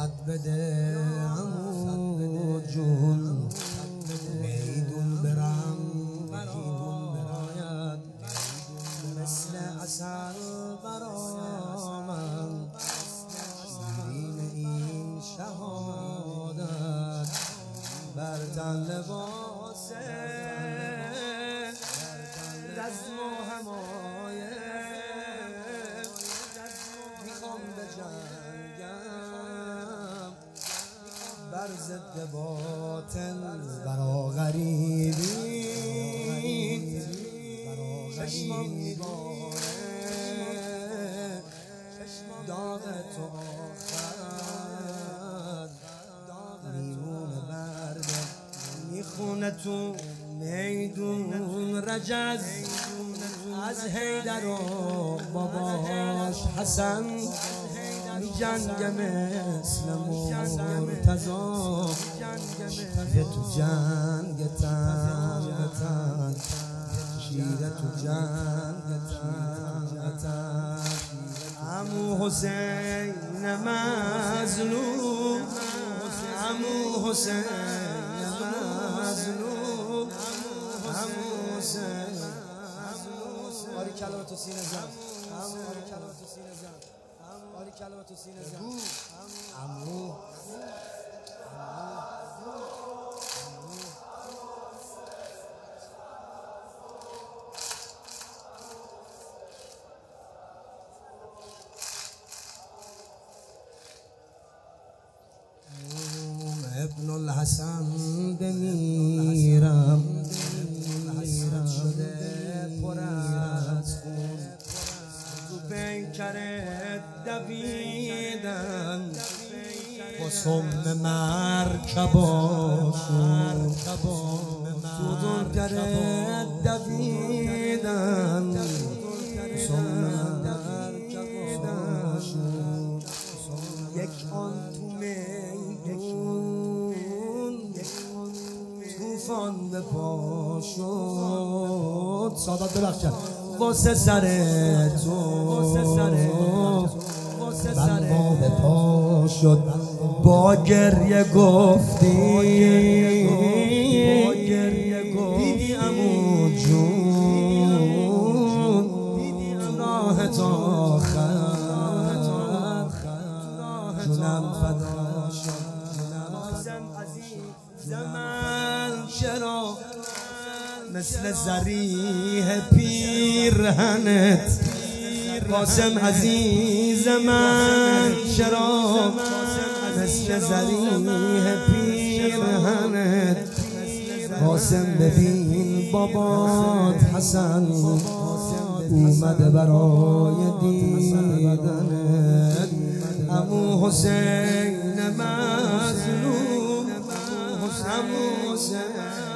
صد بده عمو جون، میدون برم برایت مثل عسل برآمد، شیرین این شهادت بر تن لباس رزم و حمایت، میخوام بجنگم بر ضد باطل برا غریبی، چشمام میباره داغ تو آخر، میمونه برده میخونه تو میدون رجز، از حیدر و باباش حسن میجنگه مثل مرتضا، شیر تو جنگ تن به تن، شیر تو جنگ تن به تن، عمو حسین مظلوم، عمو حسین مظلوم، عمو حسین آری کلام تو سینه زن، آری کلام تو سینه زن، آری کلام تو سینه زن، عمو ابن الحسن بمیرم، شده پر از خون، تو پیکرت دویدن با سم مرکباشون، تو درگرت دویدن سم مرکباشون، یک آن تو طوفان به پا شد، سادات ببخشد واسه سر تو، من ما به پا شد با گریه گفتی، دیدی عمو جون تو راهت آخر، جونم فدا شد زمان چرا مثل زریح پیرهنت، قاسم عزیز من چرا مثل زریح پیرهنت، قاسم ببین بابات حسن اومده برای دیدنت، عمو حسین مظلوم، عمو حسین